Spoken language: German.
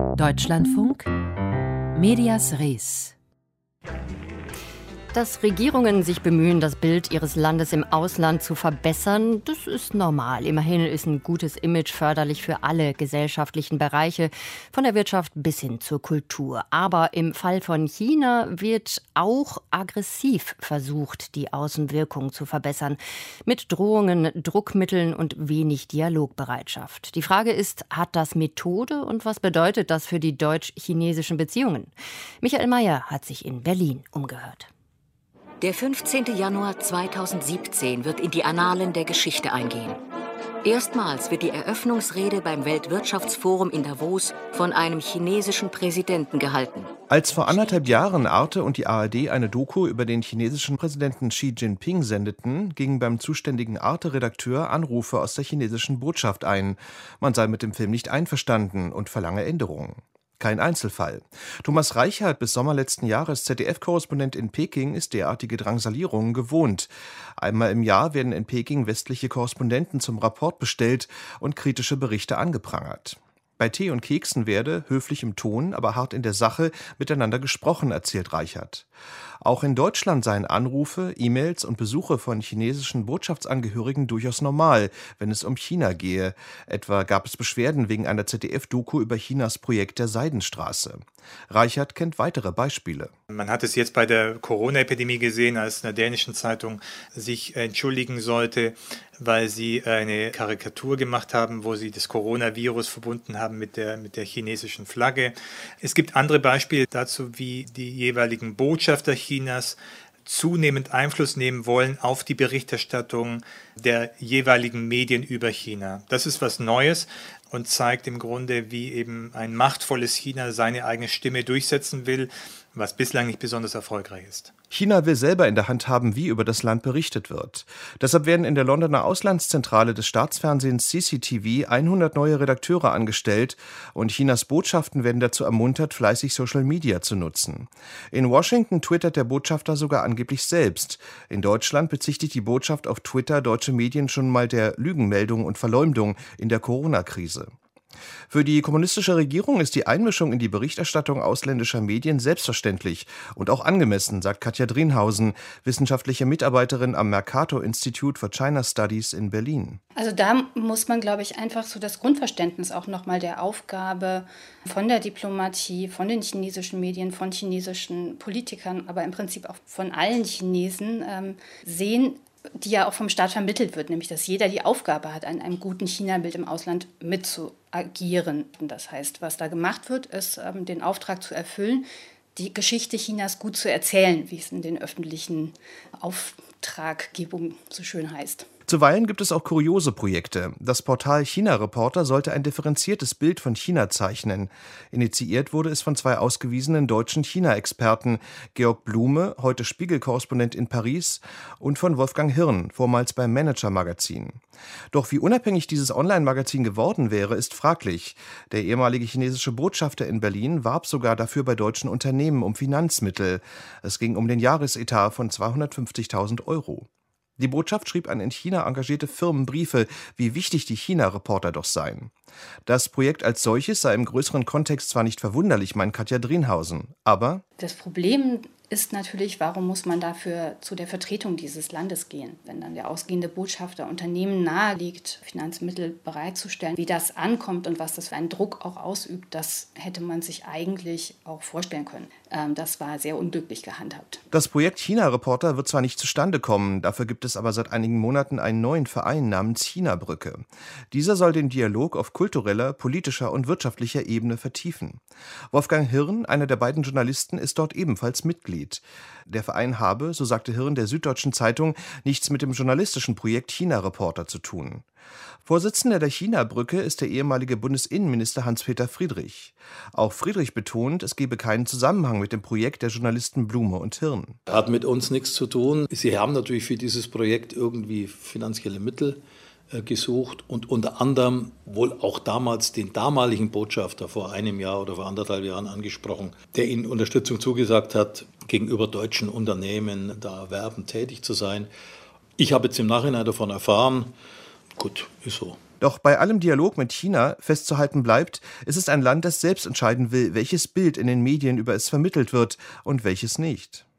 Deutschlandfunk Medias Res. Dass Regierungen sich bemühen, das Bild ihres Landes im Ausland zu verbessern, das ist normal. Immerhin ist ein gutes Image förderlich für alle gesellschaftlichen Bereiche, von der Wirtschaft bis hin zur Kultur. Aber im Fall von China wird auch aggressiv versucht, die Außenwirkung zu verbessern. Mit Drohungen, Druckmitteln und wenig Dialogbereitschaft. Die Frage ist, hat das Methode und was bedeutet das für die deutsch-chinesischen Beziehungen? Michael Mayer hat sich in Berlin umgehört. Der 15. Januar 2017 wird in die Annalen der Geschichte eingehen. Erstmals wird die Eröffnungsrede beim Weltwirtschaftsforum in Davos von einem chinesischen Präsidenten gehalten. Als vor 1,5 Jahren Arte und die ARD eine Doku über den chinesischen Präsidenten Xi Jinping sendeten, gingen beim zuständigen Arte-Redakteur Anrufe aus der chinesischen Botschaft ein. Man sei mit dem Film nicht einverstanden und verlange Änderungen. Kein Einzelfall. Thomas Reichert, bis Sommer letzten Jahres ZDF-Korrespondent in Peking, ist derartige Drangsalierungen gewohnt. Einmal im Jahr werden in Peking westliche Korrespondenten zum Rapport bestellt und kritische Berichte angeprangert. Bei Tee und Keksen werde, höflich im Ton, aber hart in der Sache, miteinander gesprochen, erzählt Reichert. Auch in Deutschland seien Anrufe, E-Mails und Besuche von chinesischen Botschaftsangehörigen durchaus normal, wenn es um China gehe. Etwa gab es Beschwerden wegen einer ZDF-Doku über Chinas Projekt der Seidenstraße. Reichert kennt weitere Beispiele. Man hat es jetzt bei der Corona-Epidemie gesehen, als eine dänische Zeitung sich entschuldigen sollte, weil sie eine Karikatur gemacht haben, wo sie das Coronavirus verbunden haben mit der chinesischen Flagge. Es gibt andere Beispiele dazu, wie die jeweiligen Botschafter Chinas zunehmend Einfluss nehmen wollen auf die Berichterstattung der jeweiligen Medien über China. Das ist was Neues und zeigt im Grunde, wie eben ein machtvolles China seine eigene Stimme durchsetzen will, was bislang nicht besonders erfolgreich ist. China will selber in der Hand haben, wie über das Land berichtet wird. Deshalb werden in der Londoner Auslandszentrale des Staatsfernsehens CCTV 100 neue Redakteure angestellt und Chinas Botschaften werden dazu ermuntert, fleißig Social Media zu nutzen. In Washington twittert der Botschafter sogar angeblich selbst. In Deutschland bezichtigt die Botschaft auf Twitter deutsche Medien schon mal der Lügenmeldung und Verleumdung in der Corona-Krise. Für die kommunistische Regierung ist die Einmischung in die Berichterstattung ausländischer Medien selbstverständlich und auch angemessen, sagt Katja Drienhausen, wissenschaftliche Mitarbeiterin am Mercator Institute for China Studies in Berlin. Also da muss man, glaube ich, einfach so das Grundverständnis auch nochmal der Aufgabe von der Diplomatie, von den chinesischen Medien, von chinesischen Politikern, aber im Prinzip auch von allen Chinesen sehen, die ja auch vom Staat vermittelt wird, nämlich dass jeder die Aufgabe hat, an einem guten China-Bild im Ausland mitzuagieren. Und das heißt, was da gemacht wird, ist, den Auftrag zu erfüllen, die Geschichte Chinas gut zu erzählen, wie es in den öffentlichen Auftraggebungen so schön heißt. Zuweilen gibt es auch kuriose Projekte. Das Portal China Reporter sollte ein differenziertes Bild von China zeichnen. Initiiert wurde es von 2 ausgewiesenen deutschen China-Experten, Georg Blume, heute Spiegel-Korrespondent in Paris, und von Wolfgang Hirn, vormals beim Manager-Magazin. Doch wie unabhängig dieses Online-Magazin geworden wäre, ist fraglich. Der ehemalige chinesische Botschafter in Berlin warb sogar dafür bei deutschen Unternehmen um Finanzmittel. Es ging um den Jahresetat von 250.000 Euro. Die Botschaft schrieb an in China engagierte Firmen Briefe, wie wichtig die China-Reporter doch seien. Das Projekt als solches sei im größeren Kontext zwar nicht verwunderlich, meint Katja Drienhausen, aber das Problem ist natürlich, warum muss man dafür zu der Vertretung dieses Landes gehen? Wenn dann der ausgehende Botschafter Unternehmen nahelegt, Finanzmittel bereitzustellen, wie das ankommt und was das für einen Druck auch ausübt, das hätte man sich eigentlich auch vorstellen können. Das war sehr unglücklich gehandhabt. Das Projekt China-Reporter wird zwar nicht zustande kommen, dafür gibt es aber seit einigen Monaten einen neuen Verein namens China-Brücke. Dieser soll den Dialog auf kultureller, politischer und wirtschaftlicher Ebene vertiefen. Wolfgang Hirn, einer der beiden Journalisten, ist dort ebenfalls Mitglied. Der Verein habe, so sagte Hirn der Süddeutschen Zeitung, nichts mit dem journalistischen Projekt China-Reporter zu tun. Vorsitzender der China-Brücke ist der ehemalige Bundesinnenminister Hans-Peter Friedrich. Auch Friedrich betont, es gebe keinen Zusammenhang mit dem Projekt der Journalisten Blume und Hirn. Hat mit uns nichts zu tun. Sie haben natürlich für dieses Projekt irgendwie finanzielle Mittel gesucht und unter anderem wohl auch damals den damaligen Botschafter vor einem Jahr oder vor 1,5 Jahren angesprochen, der ihnen Unterstützung zugesagt hat, gegenüber deutschen Unternehmen da werbend tätig zu sein. Ich habe jetzt im Nachhinein davon erfahren, gut, ist so. Doch bei allem Dialog mit China festzuhalten bleibt, es ist ein Land, das selbst entscheiden will, welches Bild in den Medien über es vermittelt wird und welches nicht.